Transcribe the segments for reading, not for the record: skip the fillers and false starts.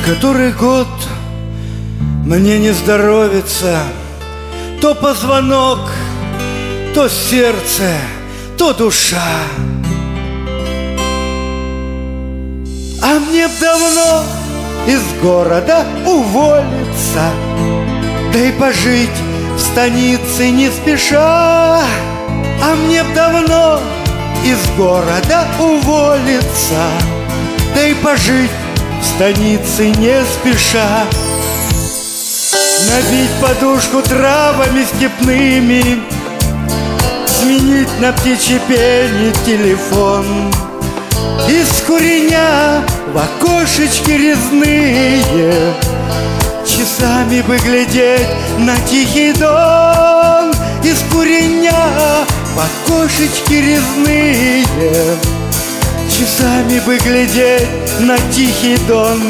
Который год мне не здоровится, то позвонок, то сердце, то душа. А мне б давно из города уволиться, да и пожить в станице не спеша. А мне б давно из города уволиться, да и пожить в станице не спеша. Набить подушку травами степными, сменить на птичье пение телефон, из куреня в окошечки резные часами бы глядеть на тихий дон. Из куреня в окошечки резные часами бы глядеть на тихий дон.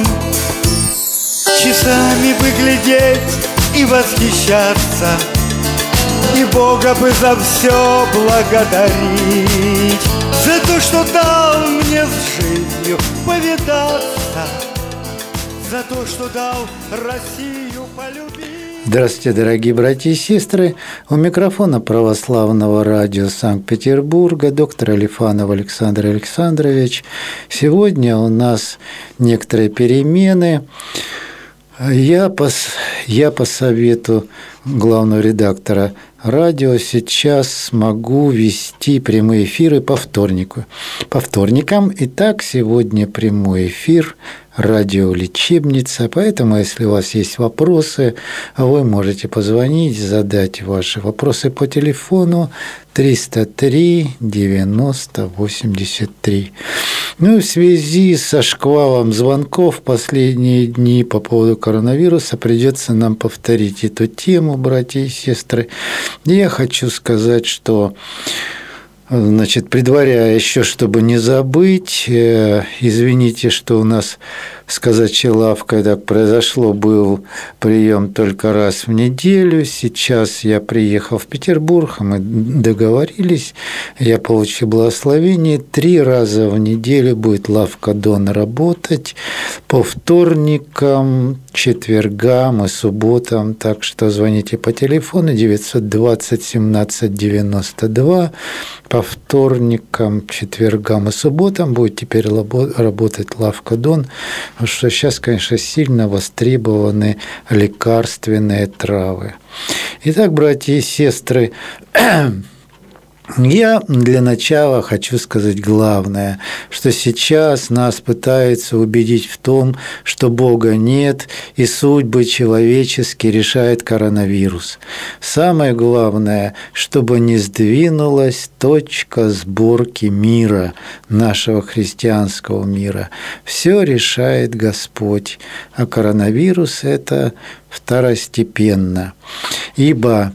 Часами бы глядеть и восхищаться, и Бога бы за все благодарить, за то, что дал мне с жизнью повидаться, за то, что дал Россию полюбить. Здравствуйте, дорогие братья и сестры. У микрофона Православного радио Санкт-Петербурга доктор Алифанов Александр Александрович. Сегодня у нас некоторые перемены. Я по совету главного редактора радио сейчас смогу вести прямые эфиры по вторникам. Итак, сегодня прямой эфир радиолечебница. Поэтому, если у вас есть вопросы, вы можете позвонить, задать ваши вопросы по телефону 303 90 83. Ну и в связи со шквалом звонков в последние дни по поводу коронавируса придется нам повторить эту тему, братья и сестры. Я хочу сказать, что, предваряя еще, чтобы не забыть, извините, что у нас с казачьей лавкой так произошло, был прием только раз в неделю. Сейчас я приехал в Петербург, мы договорились, я получил благословение. 3 раза в неделю будет лавка Дон работать по вторникам, четвергам и субботам. Так что звоните по телефону 920 17 92. По вторникам, четвергам и субботам будет теперь работать лавка Дон. Потому что сейчас, конечно, сильно востребованы лекарственные травы. Итак, братья и сестры, я для начала хочу сказать главное, что сейчас нас пытаются убедить в том, что Бога нет и судьбы человеческие решает коронавирус. Самое главное, чтобы не сдвинулась точка сборки мира, нашего христианского мира. Все решает Господь, а коронавирус – это второстепенно. Ибо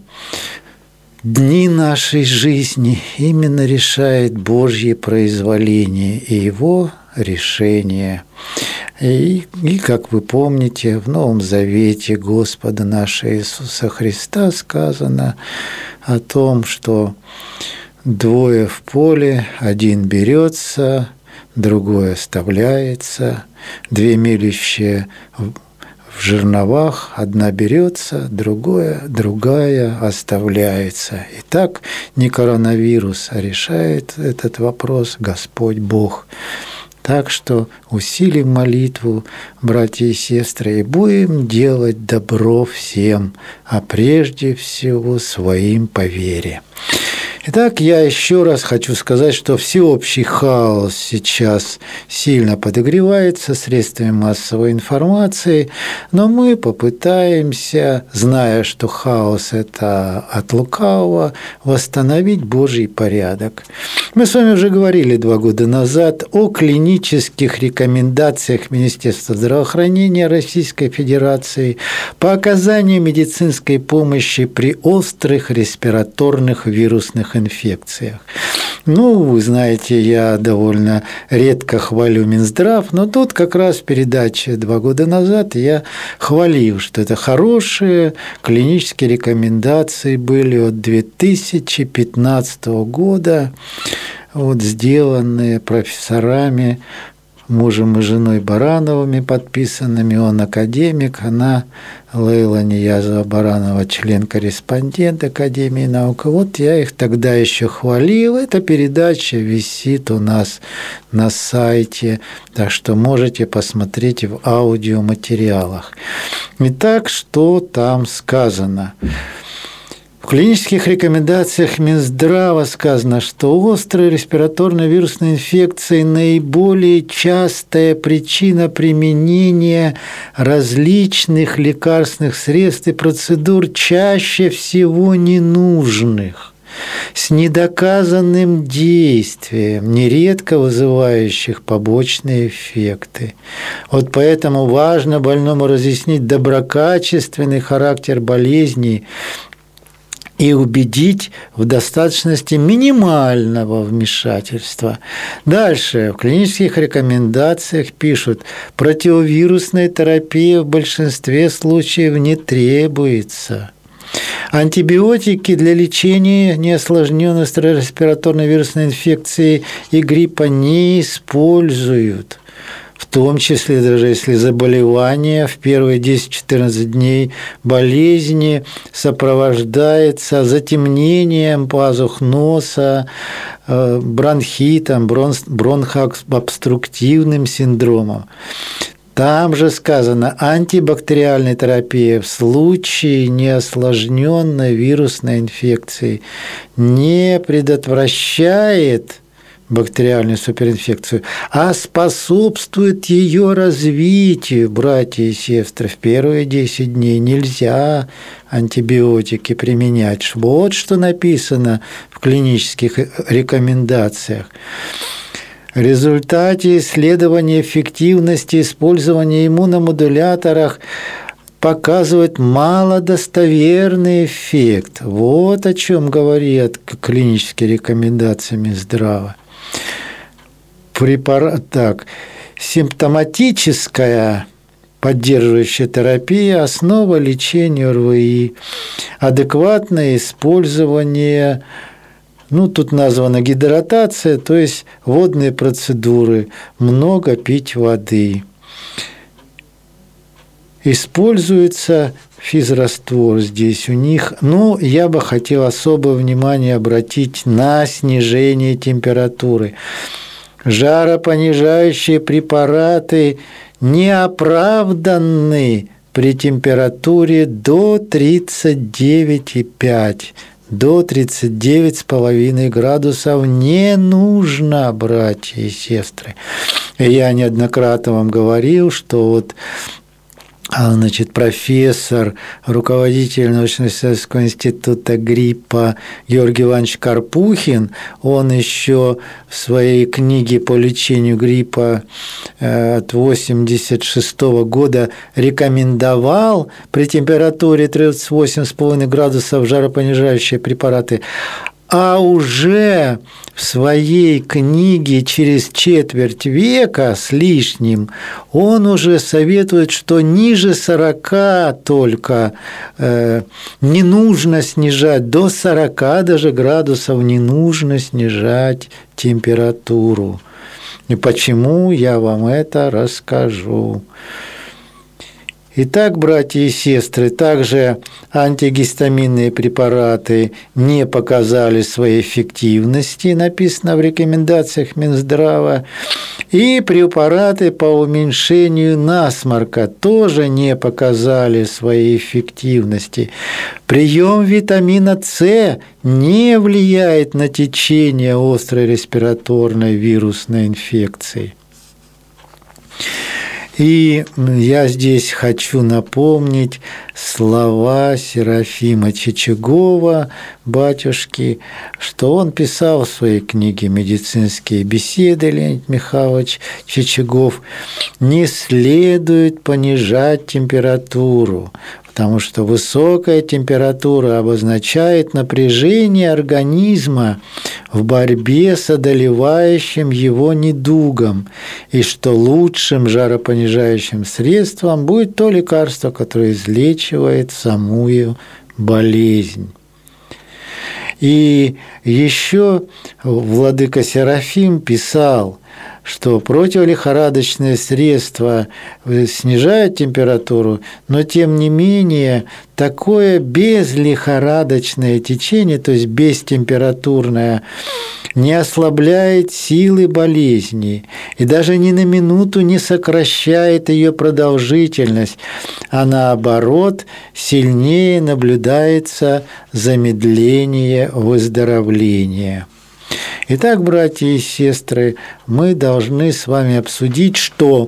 дни нашей жизни именно решает Божье произволение и Его решение. И как вы помните, в Новом Завете Господа нашего Иисуса Христа сказано о том, что 2 в поле, 1 берется, другой оставляется, 2 мелющие в жерновах, 1 берется, другая оставляется. Итак, не коронавирус, а решает этот вопрос Господь Бог. Так что усилим молитву, братья и сестры, и будем делать добро всем, а прежде всего своим по вере. Итак, я еще раз хочу сказать, что всеобщий хаос сейчас сильно подогревается средствами массовой информации, но мы попытаемся, зная, что хаос – это от лукавого, восстановить Божий порядок. Мы с вами уже говорили 2 года назад о клинических рекомендациях Министерства здравоохранения Российской Федерации по оказанию медицинской помощи при острых респираторных вирусных инфекциях. Вы знаете, я довольно редко хвалю Минздрав, но тут как раз в передаче 2 года назад я хвалил, что это хорошие клинические рекомендации были от 2015 года, сделанные профессорами мужем и женой Барановыми подписанными. Он академик, она Лейла Ниязова-Баранова, член-корреспондент Академии наук. Вот я их тогда еще хвалил. Эта передача висит у нас на сайте, так что можете посмотреть в аудиоматериалах. Итак, что там сказано? В клинических рекомендациях Минздрава сказано, что острые респираторно-вирусные инфекции – наиболее частая причина применения различных лекарственных средств и процедур, чаще всего ненужных, с недоказанным действием, нередко вызывающих побочные эффекты. Вот поэтому важно больному разъяснить доброкачественный характер болезней и убедить в достаточности минимального вмешательства. Дальше в клинических рекомендациях пишут, противовирусная терапия в большинстве случаев не требуется. Антибиотики для лечения неосложненной респираторной вирусной инфекции и гриппа не используют. В том числе, даже если заболевание в первые 10-14 дней болезни сопровождается затемнением пазух носа, бронхитом, бронхообструктивным синдромом. Там же сказано, антибактериальная терапия в случае неосложненной вирусной инфекции не предотвращает бактериальную суперинфекцию, а способствует ее развитию, братья и сестры. В первые 10 дней нельзя антибиотики применять. Вот что написано в клинических рекомендациях. В результате исследования эффективности использования иммуномодуляторов показывает малодостоверный эффект. Вот о чем говорят клинические рекомендации Минздрава. Симптоматическая поддерживающая терапия – основа лечения ОРВИ. Адекватное использование, тут названа гидратация, то есть водные процедуры, много пить воды. Используется физраствор здесь у них. Я бы хотел особое внимание обратить на снижение температуры. Жаропонижающие препараты не оправданы при температуре до 39,5. До 39,5 градусов не нужно, братья и сестры. Я неоднократно вам говорил, что профессор, руководитель научно-исследовательского института гриппа Георгий Иванович Карпухин, он еще в своей книге по лечению гриппа от 1986 года рекомендовал при температуре 38,5 градусов жаропонижающие препараты, а уже в своей книге через четверть века с лишним он уже советует, что ниже 40 только не нужно снижать, до 40 даже градусов не нужно снижать температуру. И почему, я вам это расскажу. Итак, братья и сестры, также антигистаминные препараты не показали своей эффективности, написано в рекомендациях Минздрава, и препараты по уменьшению насморка тоже не показали своей эффективности. Прием витамина С не влияет на течение острой респираторной вирусной инфекции. И я здесь хочу напомнить слова Серафима Чичагова, батюшки, что он писал в своей книге «Медицинские беседы», Леонид Михайлович Чичагов: «Не следует понижать температуру, потому что высокая температура обозначает напряжение организма в борьбе с одолевающим его недугом, и что лучшим жаропонижающим средством будет то лекарство, которое излечивает самую болезнь». И еще владыка Серафим писал, что противолихорадочные средства снижают температуру, но тем не менее такое безлихорадочное течение, то есть бестемпературное, не ослабляет силы болезни и даже ни на минуту не сокращает ее продолжительность, а наоборот сильнее наблюдается замедление выздоровления. Итак, братья и сестры, мы должны с вами обсудить, что,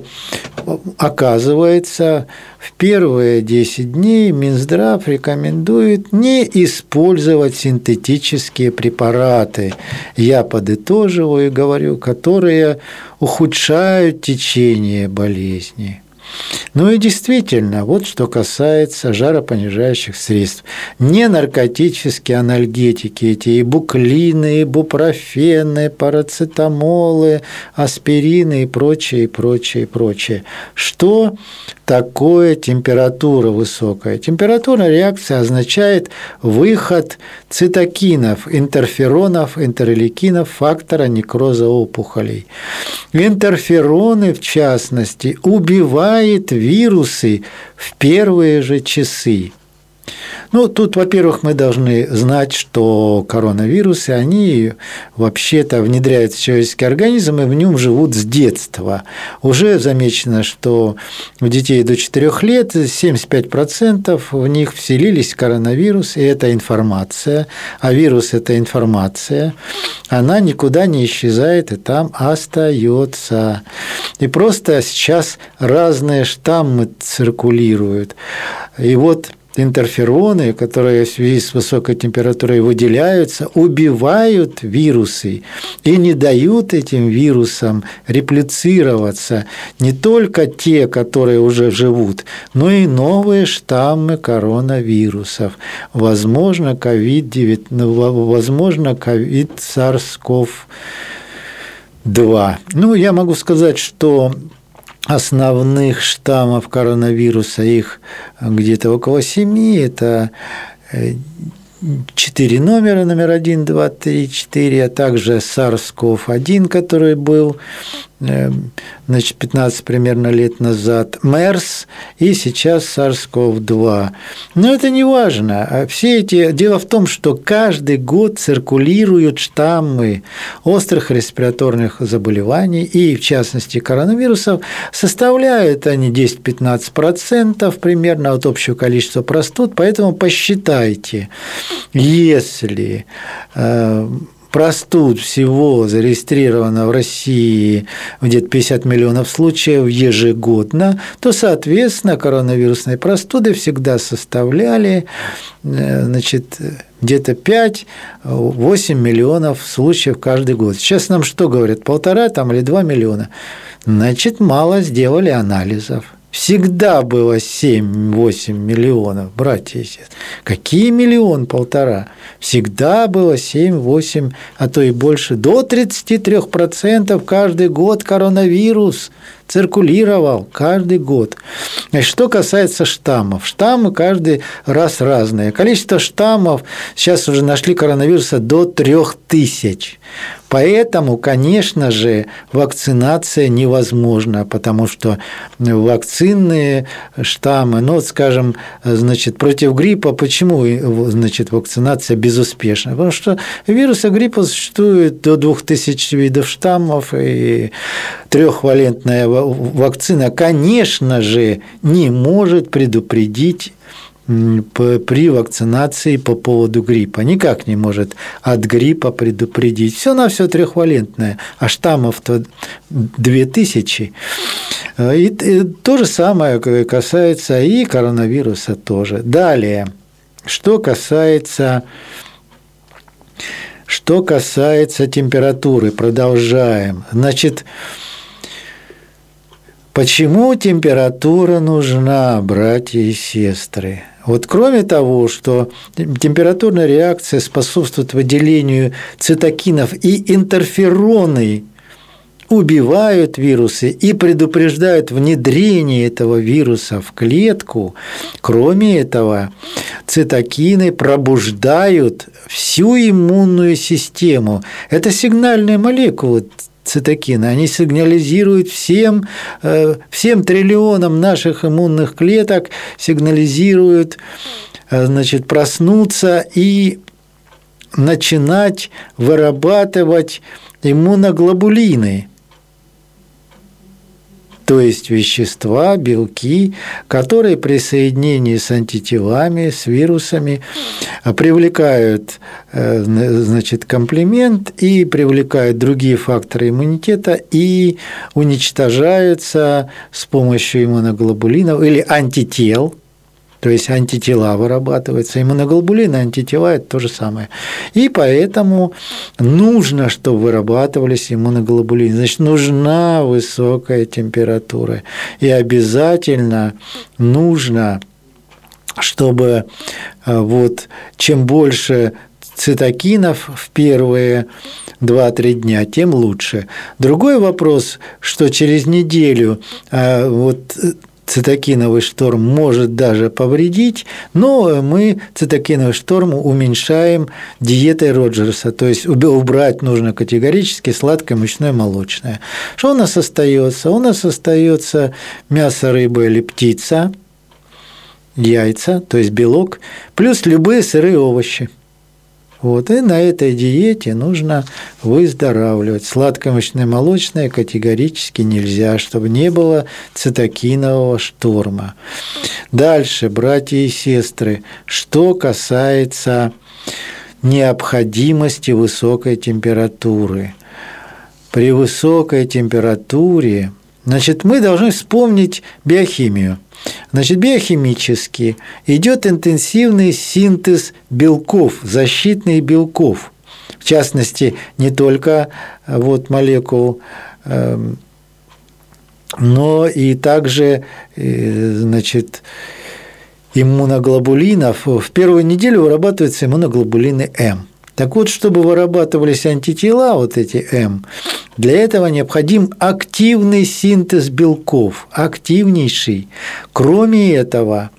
оказывается, в первые 10 дней Минздрав рекомендует не использовать синтетические препараты, я подытоживаю и говорю, которые ухудшают течение болезни. Ну и действительно, вот что касается жаропонижающих средств. Не наркотические анальгетики, эти ибуклины, ибупрофены, парацетамолы, аспирины и прочее, и прочее, и прочее. Что такое температура высокая? Температурная реакция означает выход цитокинов, интерферонов, интерлейкинов, фактора некроза опухолей. Интерфероны, в частности, убивают вирусы в первые же часы. Ну, тут, во-первых, мы должны знать, что коронавирусы, они вообще-то внедряются в человеческий организм и в нем живут с детства. Уже замечено, что у детей до 4 лет 75% в них вселились коронавирус, и это информация, а вирус – это информация, она никуда не исчезает и там остается. И просто сейчас разные штаммы циркулируют. И вот интерфероны, которые в связи с высокой температурой выделяются, убивают вирусы и не дают этим вирусам реплицироваться. Не только те, которые уже живут, но и новые штаммы коронавирусов. Возможно, SARS-CoV-2. Ну, я могу сказать, что основных штаммов коронавируса, их где-то около 7, это 4 номера, номер 1, 2, 3, 4, а также SARS-CoV-1, который был 15 примерно лет назад, MERS и сейчас SARS-CoV-2. Но это не важно. Все эти... Дело в том, что каждый год циркулируют штаммы острых респираторных заболеваний и, в частности, коронавирусов. Составляют они 10-15% примерно от общего количества простуд, поэтому посчитайте, если простуд всего зарегистрировано в России где-то 50 миллионов случаев ежегодно, то, соответственно, коронавирусные простуды всегда составляли где-то 5-8 миллионов случаев каждый год. Сейчас нам что говорят, 1,5 или 2 миллиона? Значит, мало сделали анализов. Всегда было 7-8 миллионов, братья и сестры. Какие 1-1,5? Всегда было 7-8, а то и больше. До 33% каждый год коронавирус циркулировал каждый год. Что касается штаммов. Штаммы каждый раз разные. Количество штаммов сейчас уже нашли коронавируса до 3000. Поэтому, конечно же, вакцинация невозможна, потому что вакцинные штаммы, ну, скажем, против гриппа, почему, вакцинация безуспешна? Потому что вируса гриппа существует до 2000 видов штаммов, и трехвалентная вакцина, конечно же, не может предупредить при вакцинации по поводу гриппа. Никак не может от гриппа предупредить. Все на все трехвалентное, а штаммов-то 2000. И то же самое касается и коронавируса тоже. Далее, что касается температуры, продолжаем. Почему температура нужна, братья и сестры? Вот кроме того, что температурная реакция способствует выделению цитокинов и интерфероны убивают вирусы и предупреждают внедрение этого вируса в клетку, кроме этого, цитокины пробуждают всю иммунную систему. Это сигнальные молекулы. цитокины, они сигнализируют всем триллионам наших иммунных клеток, сигнализируют, значит, проснуться и начинать вырабатывать иммуноглобулины, то есть вещества, белки, которые при соединении с антителами, с вирусами привлекают, значит, комплемент и привлекают другие факторы иммунитета и уничтожаются с помощью иммуноглобулинов или антител. То есть антитела вырабатываются, иммуноглобулины, антитела – это то же самое. И поэтому нужно, чтобы вырабатывались иммуноглобулины. Значит, нужна высокая температура. И обязательно нужно, чтобы вот чем больше цитокинов в первые 2-3 дня, тем лучше. Другой вопрос, что через неделю вот цитокиновый шторм может даже повредить, но мы цитокиновый шторм уменьшаем диетой Роджерса, то есть убрать нужно категорически сладкое, мучное, молочное. Что у нас остается? У нас остается мясо, рыба или птица, яйца, то есть белок, плюс любые сырые овощи. Вот, и на этой диете нужно выздоравливать. Сладкое, мучное, молочное категорически нельзя, чтобы не было цитокинового шторма. Дальше, братья и сестры, что касается необходимости высокой температуры. При высокой температуре, значит, мы должны вспомнить биохимию. Значит, биохимически идет интенсивный синтез белков, защитных белков, в частности, не только вот молекул, но и также, значит, иммуноглобулинов. В первую неделю вырабатываются иммуноглобулины М. Так вот, чтобы вырабатывались антитела, вот эти М, для этого необходим активный синтез белков, активнейший. Кроме этого,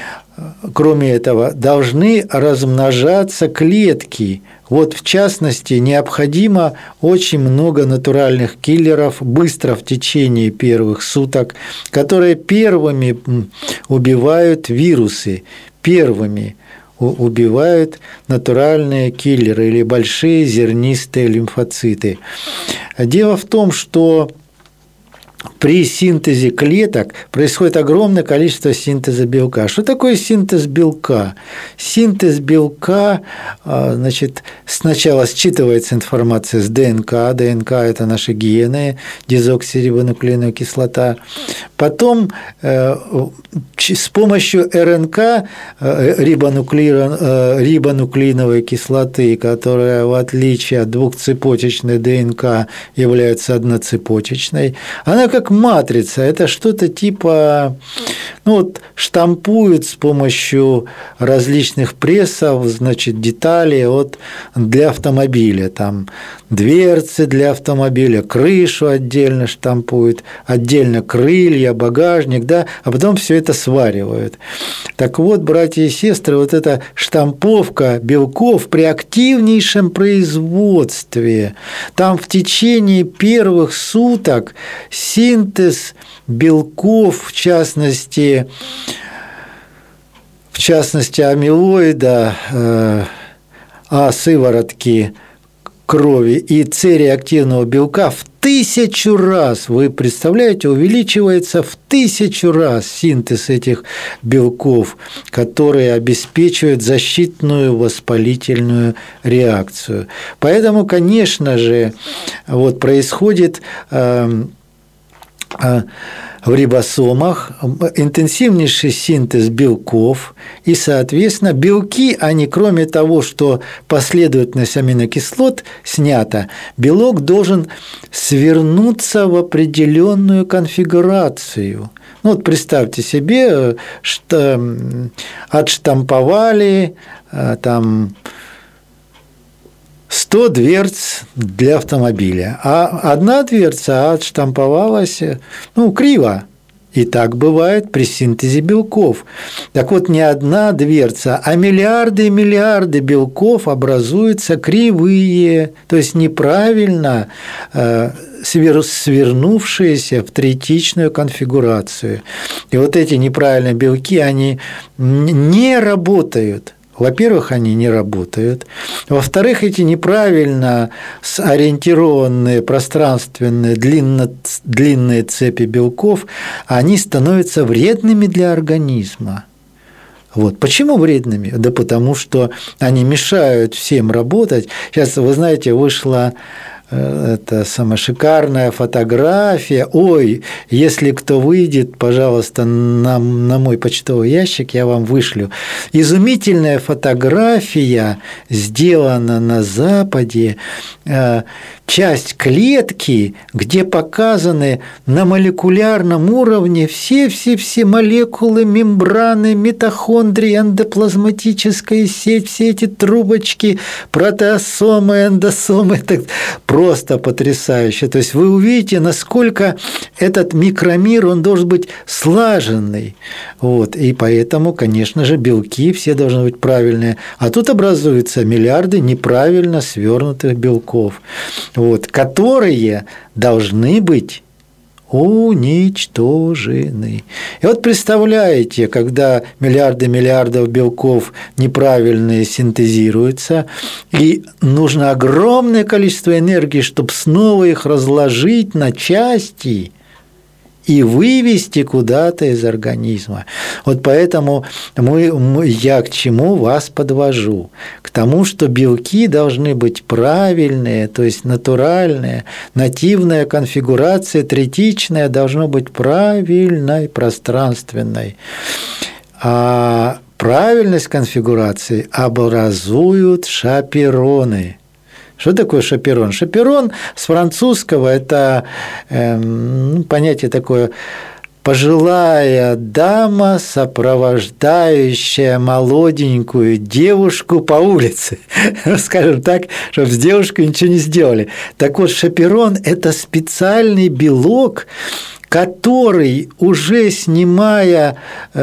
должны размножаться клетки. Вот, в частности, необходимо очень много натуральных киллеров быстро в течение первых суток, которые первыми убивают вирусы, первыми убивают натуральные киллеры или большие зернистые лимфоциты. Дело в том, что при синтезе клеток происходит огромное количество синтеза белка. Что такое синтез белка? Синтез белка, значит, сначала считывается информация с ДНК. ДНК – это наши гены, дезоксирибонуклеиновая кислота. Потом с помощью РНК, рибонуклеиновой кислоты, которая, в отличие от двухцепочечной ДНК, является одноцепочечной, она как матрица, это что-то типа, ну вот, штампуют с помощью различных прессов, значит, детали вот, для автомобиля, там дверцы для автомобиля, крышу отдельно штампуют, отдельно крылья, багажник, да, а потом все это сваривают. Так вот, братья и сестры, вот эта штамповка белков при активнейшем производстве, там в течение первых суток синтез белков, в частности амилоида, сыворотки крови и С-реактивного белка в 1000 раз, вы представляете, увеличивается в 1000 раз синтез этих белков, которые обеспечивают защитную воспалительную реакцию. Поэтому, конечно же, вот происходит в рибосомах интенсивнейший синтез белков, и, соответственно, белки, они, кроме того, что последовательность аминокислот снята, белок должен свернуться в определенную конфигурацию. Ну, вот представьте себе, что отштамповали там 100 дверц для автомобиля, а одна дверца отштамповалась, ну, криво, И так бывает при синтезе белков. Так вот, не одна дверца, а миллиарды и миллиарды белков образуются кривые, то есть неправильно свернувшиеся в третичную конфигурацию. И вот эти неправильные белки, они не работают. Во-первых, они не работают. Во-вторых, эти неправильно сориентированные пространственные длинные цепи белков, они становятся вредными для организма. Вот. Почему вредными? Да потому что они мешают всем работать. Сейчас, вы знаете, вышла это самая шикарная фотография. Ой, если кто выйдет, пожалуйста, на мой почтовый ящик, я вам вышлю. Изумительная фотография сделана на Западе. Часть клетки, где показаны на молекулярном уровне все молекулы, мембраны, митохондрии, эндоплазматическая сеть, все эти трубочки, протеосомы, эндосомы. Так просто потрясающе. То есть вы увидите, насколько этот микромир, он должен быть слаженный. Вот. И поэтому, конечно же, белки все должны быть правильные. А тут образуются миллиарды неправильно свернутых белков, вот, которые должны быть уничтожены. И вот представляете, когда миллиарды миллиардов белков неправильные синтезируются, и нужно огромное количество энергии, чтобы снова их разложить на части и вывести куда-то из организма. Вот поэтому я к чему вас подвожу? К тому, что белки должны быть правильные, то есть натуральные, нативная конфигурация, третичная, должна быть правильной, пространственной. А правильность конфигурации образуют шапероны. Что такое шаперон? Шаперон с французского – это понятие такое: пожилая дама, сопровождающая молоденькую девушку по улице. Скажем так, чтобы с девушкой ничего не сделали. Так вот, шаперон – это специальный белок, который, уже снимая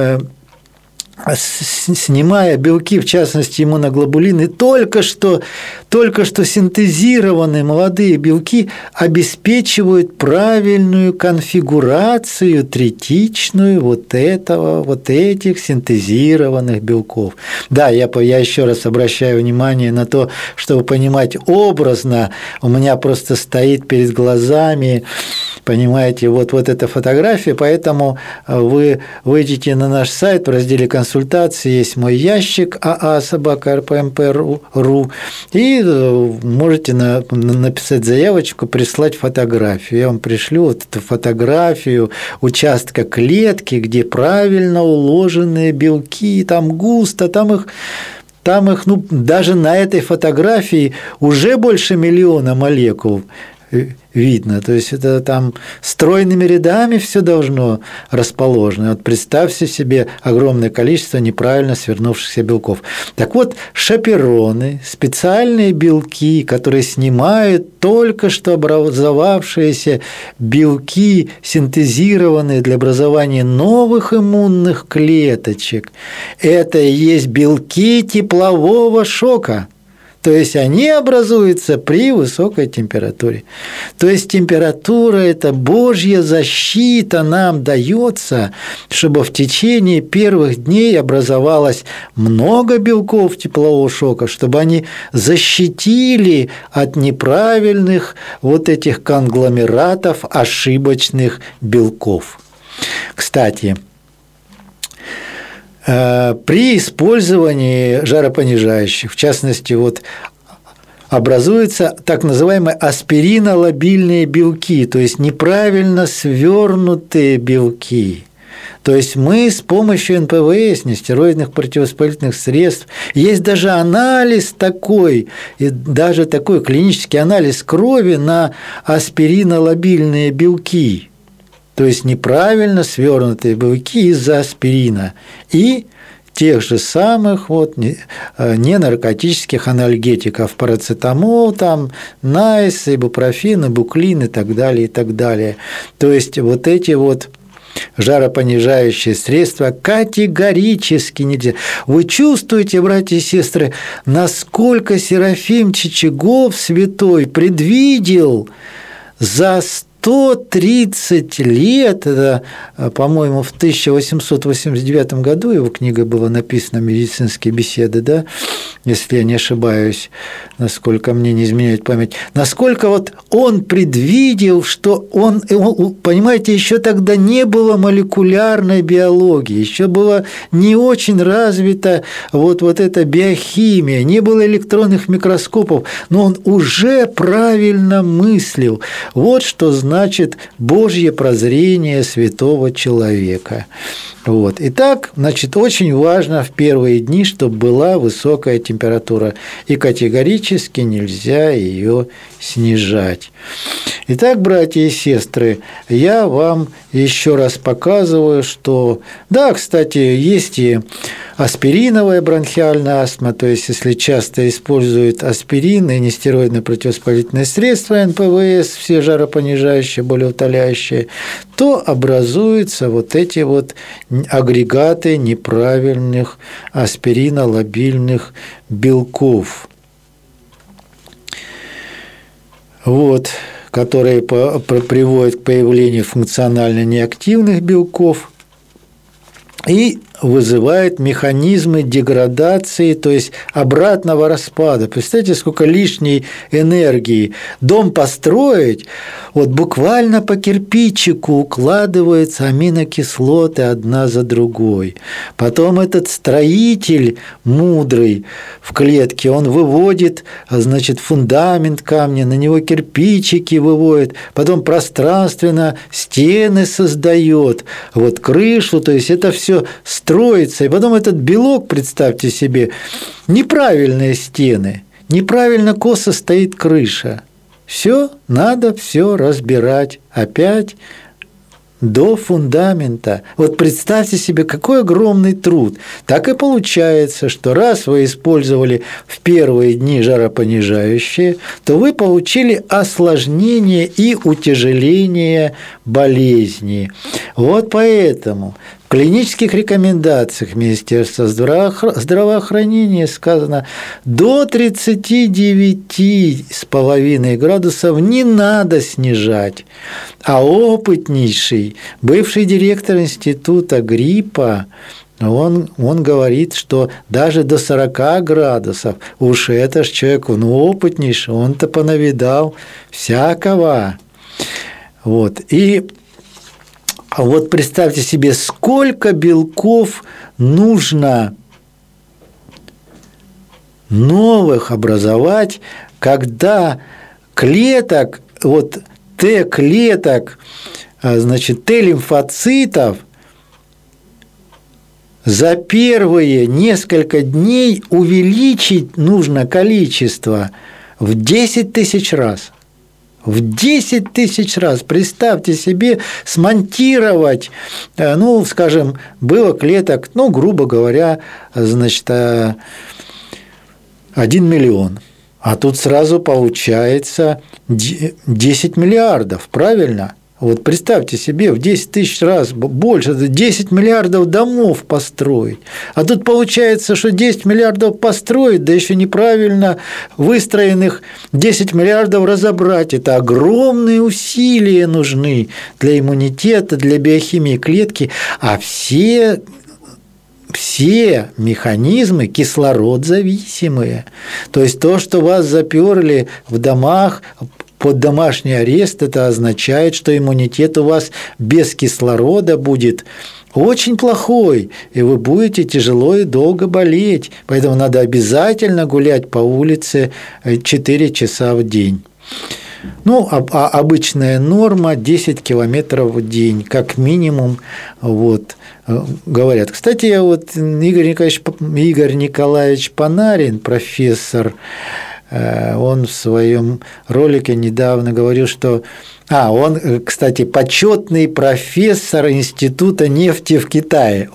белки, в частности иммуноглобулины, только что синтезированные молодые белки обеспечивают правильную конфигурацию третичную вот этих синтезированных белков. Да, я еще раз обращаю внимание на то, чтобы понимать образно, у меня просто стоит перед глазами, понимаете, вот эта фотография, поэтому вы выйдете на наш сайт в разделе «Консультации», есть мой ящик aa@rpmp.ru, и можете написать заявочку, прислать фотографию. Я вам пришлю вот эту фотографию участка клетки, где правильно уложенные белки, там густо, там их даже на этой фотографии уже больше 1 миллиона молекул видно, то есть это там стройными рядами все должно расположено. Вот представьте себе огромное количество неправильно свернувшихся белков. Так вот, шапероны, специальные белки, которые снимают только что образовавшиеся белки, синтезированные для образования новых иммунных клеточек, это и есть белки теплового шока. То есть они образуются при высокой температуре. То есть температура – это Божья защита нам дается, чтобы в течение первых дней образовалось много белков теплового шока, чтобы они защитили от неправильных вот этих конгломератов ошибочных белков. Кстати, при использовании жаропонижающих, в частности, образуются так называемые аспиринолобильные белки, то есть неправильно свернутые белки. То есть мы с помощью НПВС, нестероидных противовоспалительных средств, есть даже анализ такой, и даже такой клинический анализ крови на аспиринолобильные белки. То есть неправильно свернутые белки из-за аспирина и тех же самых ненаркотических анальгетиков, парацетамол, найс, ибупрофен, ибуклин и так далее, и так далее. То есть вот эти жаропонижающие средства категорически нельзя. Вы чувствуете, братья и сестры, насколько Серафим Чичагов святой предвидел за 130 лет, это, по-моему, в 1889 году его книга была написана «Медицинские беседы», да, если я не ошибаюсь, насколько мне не изменяет память, насколько вот он предвидел, что он, понимаете, еще тогда не было молекулярной биологии, еще была не очень развита вот эта биохимия, не было электронных микроскопов, но он уже правильно мыслил. Вот что значит Божье прозрение святого человека. Вот. Итак, значит, очень важно в первые дни, чтобы была высокая температура, и категорически нельзя ее снижать. Итак, братья и сестры, я вам еще раз показываю, что, да, кстати, есть и аспириновая бронхиальная астма, то есть если часто используют аспирин и нестероидные противовоспалительные средства, НПВС, все жаропонижающие, болеутоляющие, то образуются вот эти вот агрегаты неправильных аспиринолобильных белков, вот, которые приводят к появлению функционально неактивных белков и вызывает механизмы деградации, то есть обратного распада. Представьте, сколько лишней энергии. Дом построить, вот буквально по кирпичику укладываются аминокислоты одна за другой. Потом этот строитель мудрый в клетке, он выводит, значит, фундамент камня, на него кирпичики выводит, потом пространственно стены создает, вот крышу, то есть это все строится, и потом этот белок, представьте себе, неправильные стены, неправильно косо стоит крыша. Все, надо все разбирать опять до фундамента. Вот представьте себе, какой огромный труд. Так и получается, что раз вы использовали в первые дни жаропонижающие, то вы получили осложнение и утяжеление болезни. Вот поэтому в клинических рекомендациях Министерства здравоохранения сказано, до 39,5 градусов не надо снижать. А опытнейший, бывший директор института гриппа, он говорит, что даже до 40 градусов, уж это ж человек, он опытнейший, он-то понавидал всякого. Вот. И вот представьте себе, сколько белков нужно новых образовать, когда клеток, вот Т-клеток, значит, Т-лимфоцитов за первые несколько дней увеличить нужно количество в 10 тысяч раз. В 10 тысяч раз. Представьте себе, смонтировать, ну, скажем, было клеток, ну, грубо говоря, значит, 1 миллион. А тут сразу получается 10 миллиардов, правильно? Вот представьте себе, в 10 тысяч раз больше, 10 миллиардов домов построить. А тут получается, что 10 миллиардов построить, да еще неправильно выстроенных 10 миллиардов разобрать. Это огромные усилия нужны для иммунитета, для биохимии клетки, а все механизмы кислородзависимые. То есть то, что вас заперли в домах под домашний арест, это означает, что иммунитет у вас без кислорода будет очень плохой, и вы будете тяжело и долго болеть. Поэтому надо обязательно гулять по улице 4 часа в день. Ну, обычная норма 10 километров в день, как минимум, вот, говорят. Кстати, я вот Игорь Николаевич Панарин, профессор, он в своем ролике недавно говорил, что… он, кстати, почетный профессор Института нефти в Китае.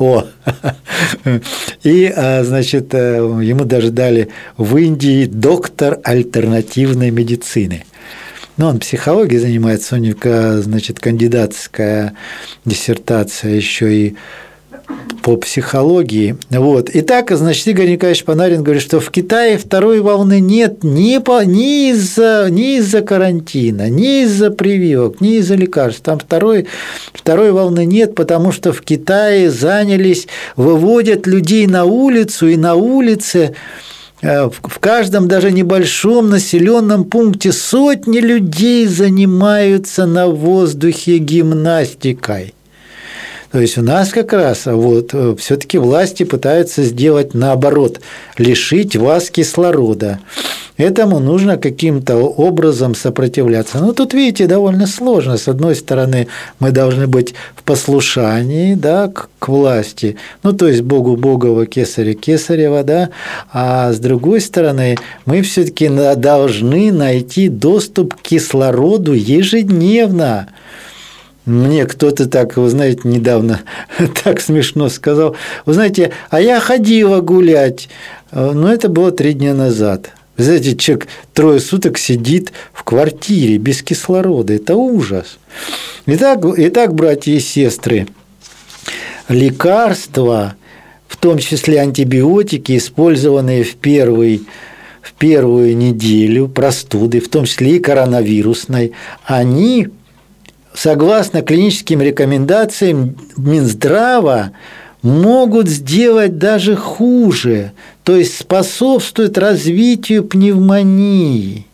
И, значит, ему даже дали в Индии доктор альтернативной медицины. Ну, он психологией занимается, у него, значит, кандидатская диссертация еще и по психологии. Вот. Итак, значит, Игорь Николаевич Панарин говорит, что в Китае второй волны нет ни из-за карантина, ни из-за прививок, ни из-за лекарств. Там второй волны нет, потому что в Китае выводят людей на улицу, и на улице в каждом даже небольшом населенном пункте сотни людей занимаются на воздухе гимнастикой. То есть у нас как раз вот все-таки власти пытаются сделать наоборот, лишить вас кислорода. Этому нужно каким-то образом сопротивляться. Но тут, видите, довольно сложно. С одной стороны, мы должны быть в послушании, да, к власти, ну, то есть Богу Богова, Кесарю Кесарева, да, а с другой стороны, мы все-таки должны найти доступ к кислороду ежедневно. Мне кто-то так, вы знаете, недавно так смешно сказал. Вы знаете, а я ходила гулять, но это было 3 дня назад. Вы знаете, человек 3 суток сидит в квартире без кислорода. Это ужас. Итак, братья и сестры, лекарства, в том числе антибиотики, использованные в первую неделю простуды, в том числе и коронавирусной, они, согласно клиническим рекомендациям Минздрава, могут сделать даже хуже, то есть способствуют развитию пневмонии.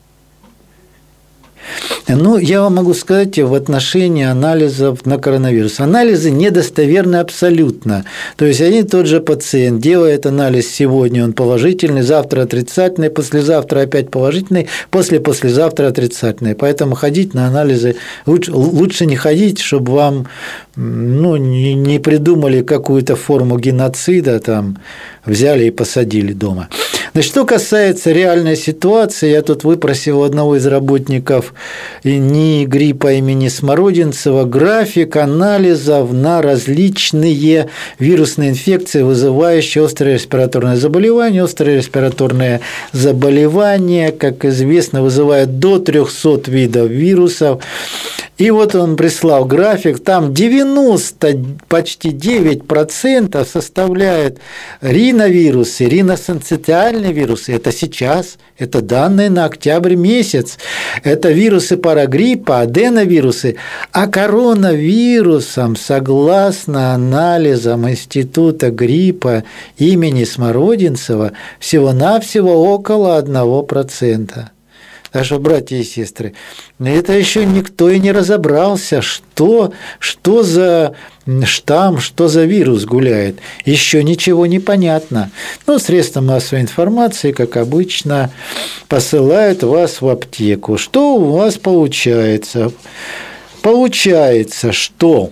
Ну, я вам могу сказать в отношении анализов на коронавирус. Анализы недостоверны абсолютно. То есть один и тот же пациент делает анализ сегодня, он положительный, завтра отрицательный, послезавтра опять положительный, послезавтра отрицательный. Поэтому ходить на анализы лучше не ходить, чтобы вам не придумали какую-то форму геноцида, там взяли и посадили дома. Значит, что касается реальной ситуации, я тут выпросил у одного из работников НИИ гриппа имени Смородинцева график анализов на различные вирусные инфекции, вызывающие острое респираторное заболевание. Острое респираторное заболевание, как известно, вызывает до 300 видов вирусов. И вот он прислал график, там почти 9% составляют риновирусы, риносинцитиальные вирусы. Это сейчас, это данные на октябрь месяц. Это вирусы парагриппа, аденовирусы. А коронавирусом, согласно анализам Института гриппа имени Смородинцева, всего-навсего около 1%. Так что, братья и сестры, это еще никто и не разобрался, что за штамм, что за вирус гуляет. Еще ничего не понятно. Но средства массовой информации, как обычно, посылают вас в аптеку. Что у вас получается? Получается, что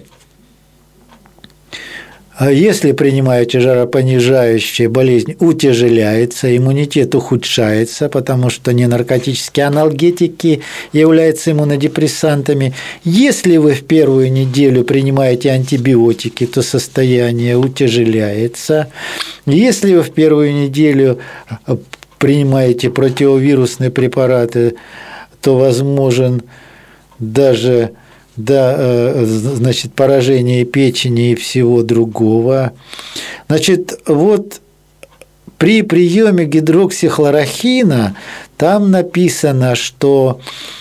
если принимаете жаропонижающие, болезнь утяжеляется, иммунитет ухудшается, потому что ненаркотические анальгетики являются иммунодепрессантами. Если вы в первую неделю принимаете антибиотики, то состояние утяжеляется. Если вы в первую неделю принимаете противовирусные препараты, то возможен даже значит, поражение печени и всего другого. Значит, вот при приеме гидроксихлорохина там написано, что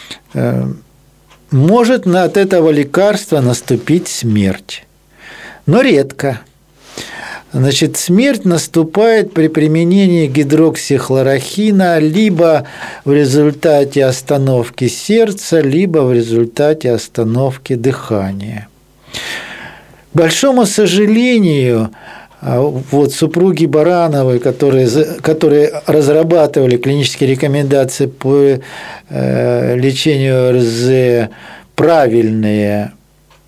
может от этого лекарства наступить смерть, но редко. Значит, смерть наступает при применении гидроксихлорохина либо в результате остановки сердца, либо в результате остановки дыхания. К большому сожалению, вот супруги Барановой, которые разрабатывали клинические рекомендации по лечению РЗ, правильные,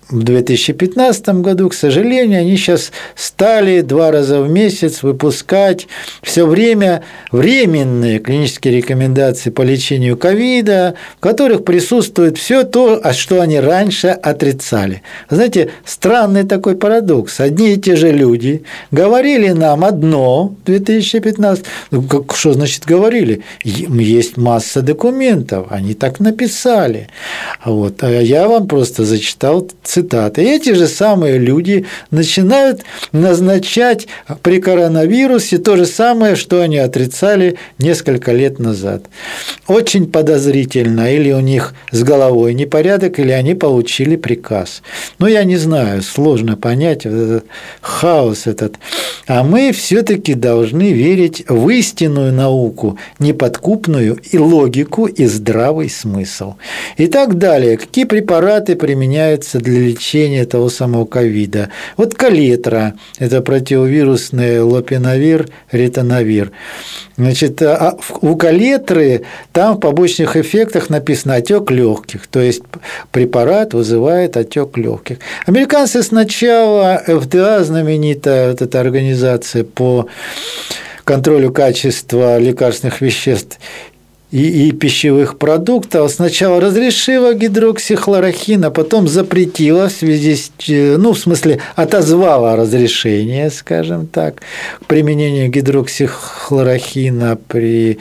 в 2015 году, к сожалению, они сейчас стали 2 раза в месяц выпускать все время временные клинические рекомендации по лечению ковида, в которых присутствует все то, что они раньше отрицали. Знаете, странный такой парадокс. Одни и те же люди говорили нам одно в 2015. Что значит говорили? Есть масса документов, они так написали. Вот. А я вам просто зачитал цитаты. Эти же самые люди начинают назначать при коронавирусе то же самое, что они отрицали несколько лет назад. Очень подозрительно, или у них с головой непорядок, или они получили приказ. Но я не знаю, сложно понять этот хаос этот. А мы все-таки должны верить в истинную науку, неподкупную и логику, и здравый смысл. И так далее. Какие препараты применяются для лечения того самого ковида? Вот калетра – это противовирусный лопинавир, ретанавир. Значит, у калетры там в побочных эффектах написано отек легких, то есть препарат вызывает отек легких. Американцы сначала, FDA, знаменитая вот эта организация по контролю качества лекарственных веществ и пищевых продуктов, сначала разрешила гидроксихлорохин, а потом запретила в связи с, в смысле, отозвала разрешение, скажем так, к применению гидроксихлорохина при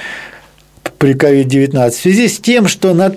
COVID-19 в связи с тем, что на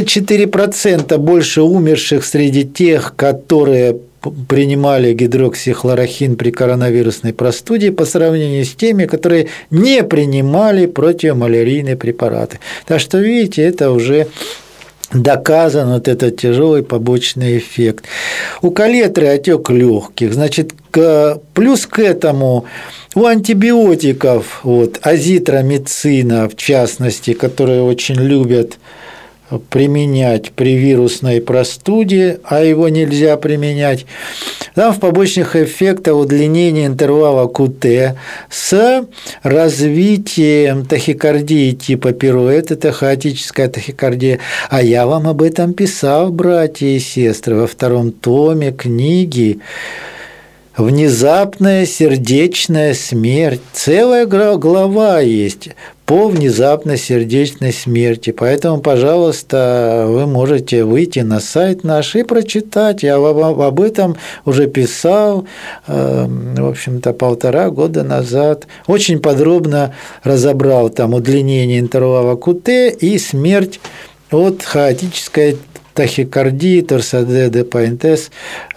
34% больше умерших среди тех, которые принимали гидроксихлорохин при коронавирусной простуде по сравнению с теми, которые не принимали противомалярийные препараты. Так что, видите, это уже доказан вот этот тяжелый побочный эффект. У калетры отек легких, значит, плюс к этому у антибиотиков, азитромицина, в частности, которые очень любят применять при вирусной простуде, а его нельзя применять. Там в побочных эффектах удлинение интервала КТ с развитием тахикардии типа пируэт, это хаотическая тахикардия. А я вам об этом писал, братья и сестры, во 2 томе книги «Внезапная сердечная смерть». Целая глава есть по внезапной сердечной смерти. Поэтому, пожалуйста, вы можете выйти на сайт наш и прочитать. Я об этом уже писал, в общем-то, 1,5 года назад. Очень подробно разобрал там удлинение интервала КТ и смерть от хаотической тахикардии, торсоде паентез,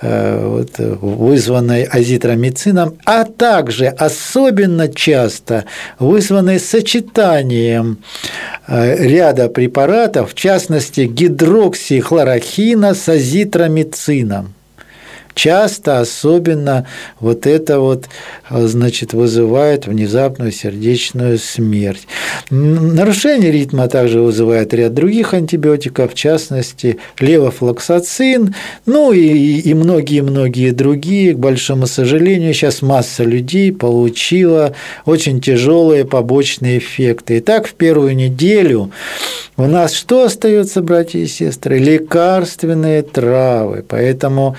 вызванной азитромицином, а также особенно часто вызванной сочетанием ряда препаратов, в частности гидроксихлорохина с азитромицином. Часто, особенно это вызывает внезапную сердечную смерть. Нарушение ритма также вызывает ряд других антибиотиков, в частности, левофлоксацин, и многие-многие другие. К большому сожалению, сейчас масса людей получила очень тяжелые побочные эффекты. Итак, в первую неделю у нас что остается, братья и сестры? Лекарственные травы. Поэтому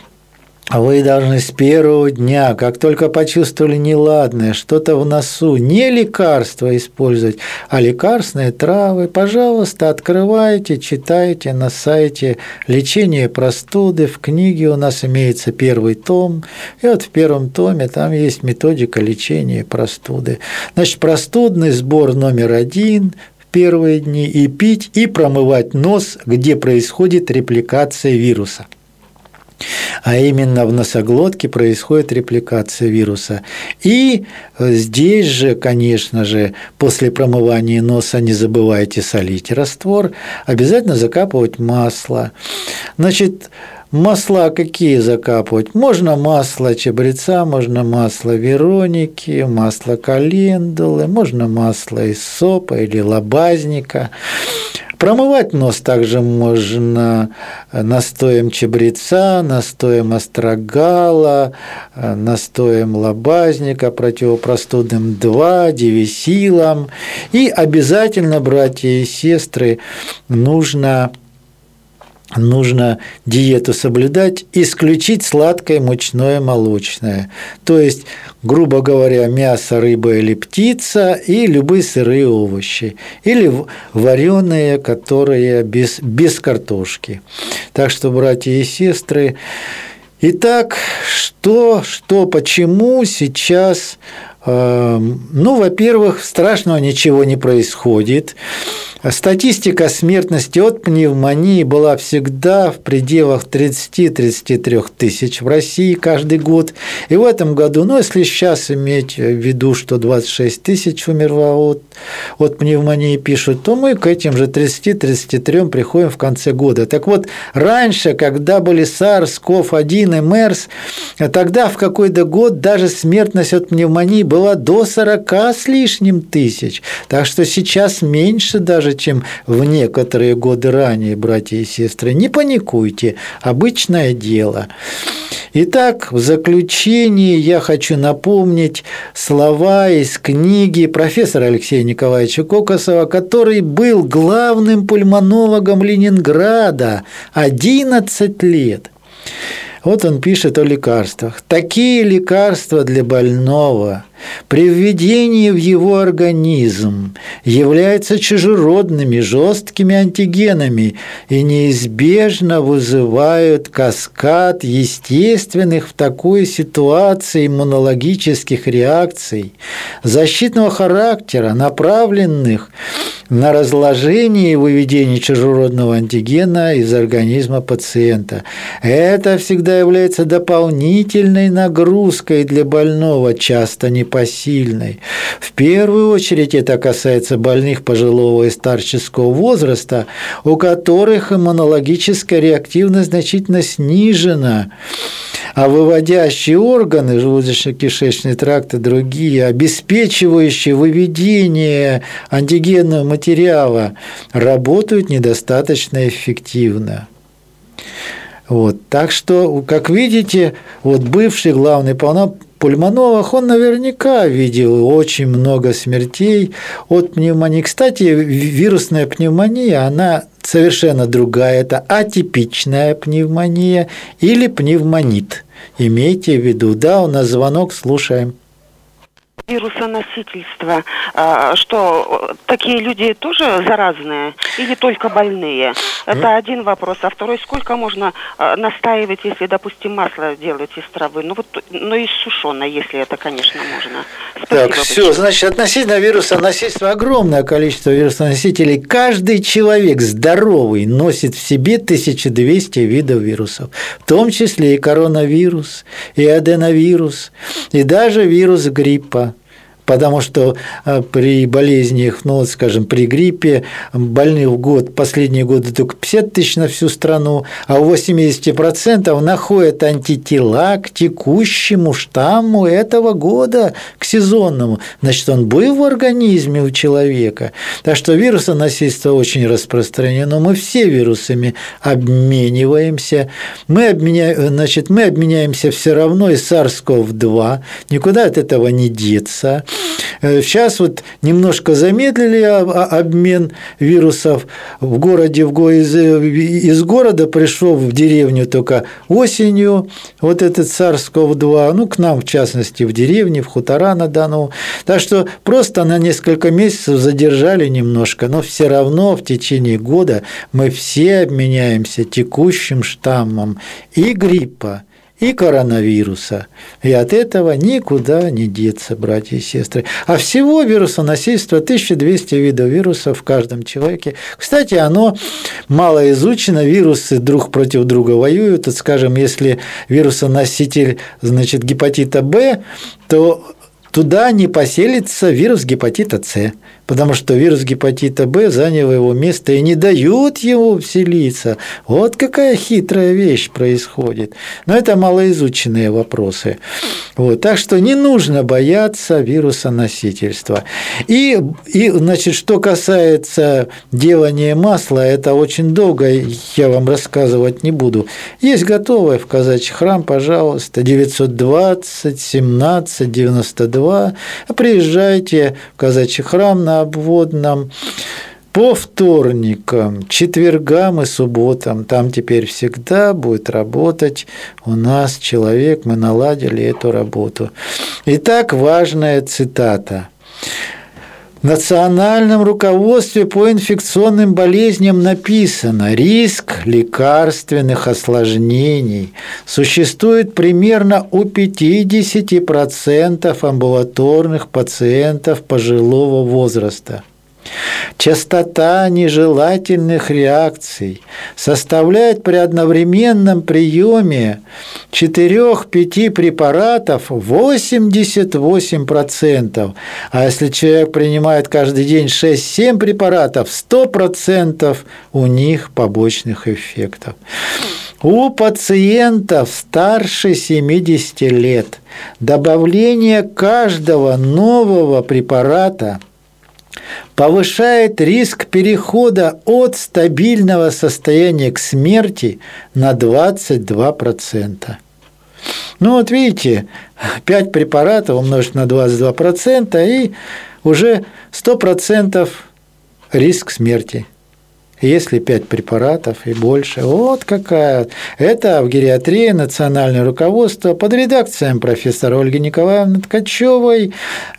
вы должны с первого дня, как только почувствовали неладное, что-то в носу, не лекарства использовать, а лекарственные травы, пожалуйста, открывайте, читайте на сайте «Лечение простуды». В книге у нас имеется 1 том, и в 1 томе там есть методика лечения простуды. Значит, простудный сбор номер 1 в первые дни, и пить, и промывать нос, где происходит репликация вируса. А именно в носоглотке происходит репликация вируса. И здесь же, конечно же, после промывания носа не забывайте солить раствор, обязательно закапывать масло. Значит, масла какие закапывать? Можно масло чабреца, можно масло Вероники, масло календулы, можно масло иссопа или лобазника. Промывать нос также можно настоем чабреца, настоем острогала, настоем лобазника, противопростудным 2, девисилом. И обязательно, братья и сестры, нужно нужно диету соблюдать, исключить сладкое, мучное, молочное. То есть, грубо говоря, мясо, рыба или птица и любые сырые овощи. Или вареные, которые без картошки. Так что, братья и сестры, итак, почему сейчас, во-первых, страшного ничего не происходит. Статистика смертности от пневмонии была всегда в пределах 30-33 тысяч в России каждый год. И в этом году, если сейчас иметь в виду, что 26 тысяч умерло от пневмонии пишут, то мы к этим же 30-33 приходим в конце года. Так вот, раньше, когда были SARS, CoV-1 и MERS, тогда в какой-то год даже смертность от пневмонии была до 40 с лишним тысяч. Так что сейчас меньше даже, чем в некоторые годы ранее, братья и сестры. Не паникуйте, обычное дело. Итак, в заключение я хочу напомнить слова из книги профессора Алексея Николаевича Кокосова, который был главным пульмонологом Ленинграда 11 лет. Вот он пишет о лекарствах. Такие лекарства для больного при введении в его организм являются чужеродными, жесткими антигенами и неизбежно вызывают каскад естественных в такой ситуации иммунологических реакций защитного характера, направленных на разложение и выведение чужеродного антигена из организма пациента. Это всегда является дополнительной нагрузкой для больного, часто непосильной. В первую очередь это касается больных пожилого и старческого возраста, у которых иммунологическая реактивность значительно снижена, а выводящие органы, желудочно-кишечный тракт и другие, обеспечивающие выведение антигенного материала, работают недостаточно эффективно. Так что, как видите, бывший главный пульмонолог, он наверняка видел очень много смертей от пневмонии. Кстати, вирусная пневмония, она совершенно другая. Это атипичная пневмония или пневмонит. Имейте в виду. Да, у нас звонок, слушаем. Вирусоносительство, что такие люди тоже заразные или только больные? Это один вопрос. А второй, сколько можно настаивать, если, допустим, масло делать из травы? Но из сушеной, если это, конечно, можно. Спасибо. Так, все, значит, относительно вирусоносительства огромное количество вирусоносителей. Каждый человек здоровый носит в себе 1200 видов вирусов, в том числе и коронавирус, и аденовирус, и даже вирус гриппа. Потому что при болезнях, при гриппе больных в год, последние годы только 50 тысяч на всю страну, а у 80% находят антитела к текущему штамму этого года, к сезонному. Значит, он был в организме у человека. Так что вирусоносительство очень распространено. Мы все вирусами обмениваемся. Мы обменяемся все равно и SARS-CoV-2. Никуда от этого не деться. Сейчас немножко замедлили обмен вирусов в городе, из города пришел в деревню только осенью этот SARS-CoV-2, к нам в частности в деревне, в хутора на Дону. Так что просто на несколько месяцев задержали немножко, но все равно в течение года мы все обменяемся текущим штаммом и гриппа, и коронавируса. И от этого никуда не деться, братья и сестры. А всего вирусоносительства 1200 видов вирусов в каждом человеке. Кстати, оно мало изучено, вирусы друг против друга воюют. Скажем, если вирусоноситель, гепатита Б, то туда не поселится вирус гепатита С, потому что вирус гепатита Б занял его место и не дают ему вселиться. Вот какая хитрая вещь происходит. Но это малоизученные вопросы. Так что не нужно бояться вирусоносительства. И что касается делания масла, это очень долго, я вам рассказывать не буду. Есть готовое в Казачий храм, пожалуйста, 920 17 92. Приезжайте в Казачий храм на Обводном. по вторникам, четвергам и субботам. Там теперь всегда будет работать у нас человек, мы наладили эту работу. Итак, важная цитата. В национальном руководстве по инфекционным болезням написано: риск лекарственных осложнений существует примерно у 50% амбулаторных пациентов пожилого возраста. Частота нежелательных реакций составляет при одновременном приеме 4-5 препаратов 88%, а если человек принимает каждый день 6-7 препаратов, 100% у них побочных эффектов. У пациентов старше 70 лет добавление каждого нового препарата повышает риск перехода от стабильного состояния к смерти на 22%. Ну вот видите, 5 препаратов умножить на 22%, и уже 100% риск смерти. Если 5 препаратов и больше. Вот какая. Это в гериатрии национальное руководство под редакцией профессора Ольги Николаевны Ткачевой,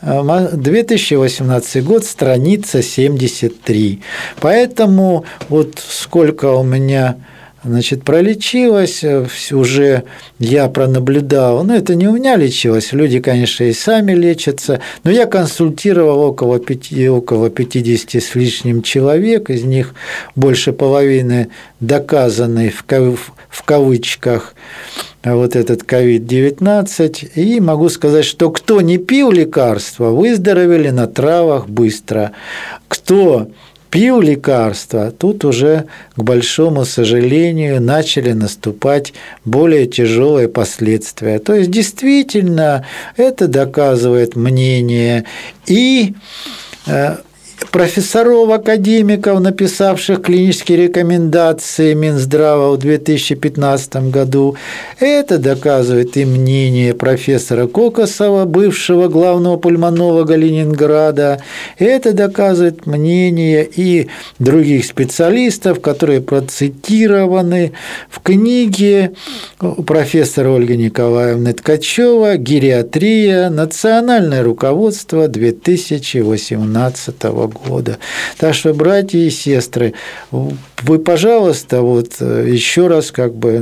2018 год, страница 73. Поэтому вот сколько у меня пролечилось, уже я пронаблюдал, это не у меня лечилось, люди, конечно, и сами лечатся, но я консультировал около 50 с лишним человек, из них больше половины доказанный в кавычках вот этот COVID-19, и могу сказать, что кто не пил лекарства, выздоровели на травах быстро, кто пил лекарства, тут уже, к большому сожалению, начали наступать более тяжелые последствия. То есть, действительно, это доказывает мнение и профессоров, академиков, написавших клинические рекомендации Минздрава в 2015 году. Это доказывает и мнение профессора Кокосова, бывшего главного пульмонолога Ленинграда. Это доказывает мнение и других специалистов, которые процитированы в книге профессора Ольги Николаевны Ткачева «Гериатрия. Национальное руководство 2018 года». Так что, братья и сестры, вы, пожалуйста, еще раз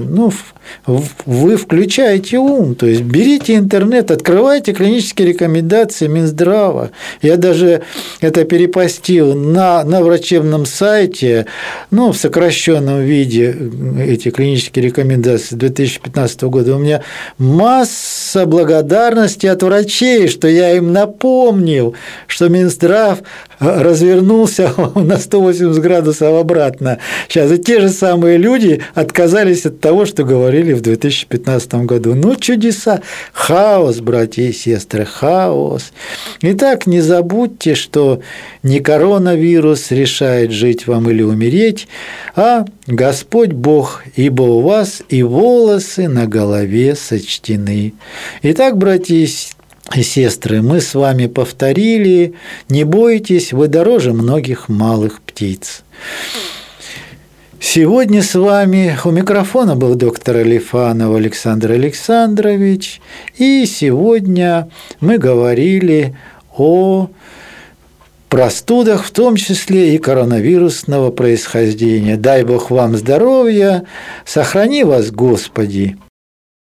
вы включаете ум, то есть берите интернет, открывайте клинические рекомендации Минздрава. Я даже это перепостил на врачебном сайте, в сокращенном виде эти клинические рекомендации 2015 года. У меня масса благодарности от врачей, что я им напомнил, что Минздрав развернулся на 180 градусов обратно. Сейчас и те же самые люди отказались от того, что говорили в 2015 году. Чудеса. Хаос, братья и сестры, хаос. Итак, не забудьте, что не коронавирус решает, жить вам или умереть, а Господь Бог, ибо у вас и волосы на голове сочтены. Итак, братья и сестры, мы с вами повторили: не бойтесь, вы дороже многих малых птиц. Сегодня с вами у микрофона был доктор Алифанов Александр Александрович, и сегодня мы говорили о простудах, в том числе и коронавирусного происхождения. Дай Бог вам здоровья, сохрани вас, Господи.